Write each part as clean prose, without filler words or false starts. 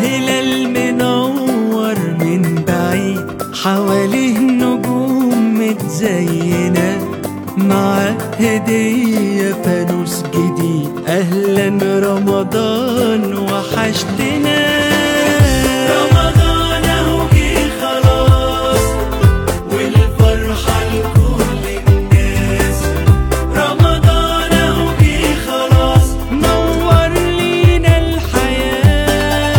هلال منور من بعيد، حواليه نجوم متزينة، مع هدية فانوس جديد. أهلا رمضان وحشتنا، رمضان اهو جه خلاص والفرحة لكل الناس. رمضان اهو جه خلاص نور لينا الحياة.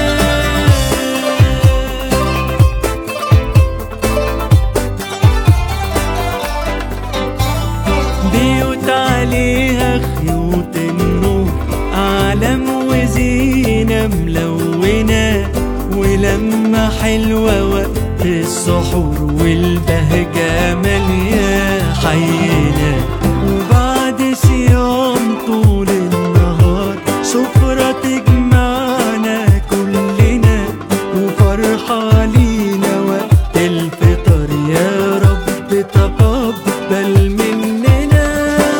بيوت عليها خيوط النور، أعلام وزينة ملونة، ولمة حلوة وقت السحور، والبهجة مالية حينا. وبعد صيام طول النهار سفرة تجمعنا كلنا، وفرحة لينا وقت الفطر. يا رب تقبل مننا،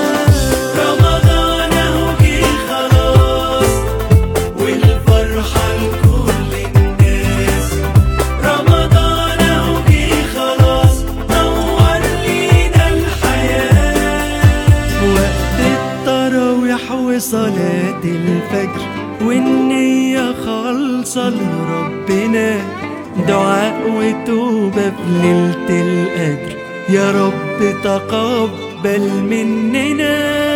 رمضان اهو جه خلاص والفرحة لكل الناس. رمضان اهو جه خلاص نور لينا الحياة. وقت التراويح وصلاة الفجر، والنية خالصة لربنا، دعاء وتوبة في ليلة القدر. يا رب تقبل مننا.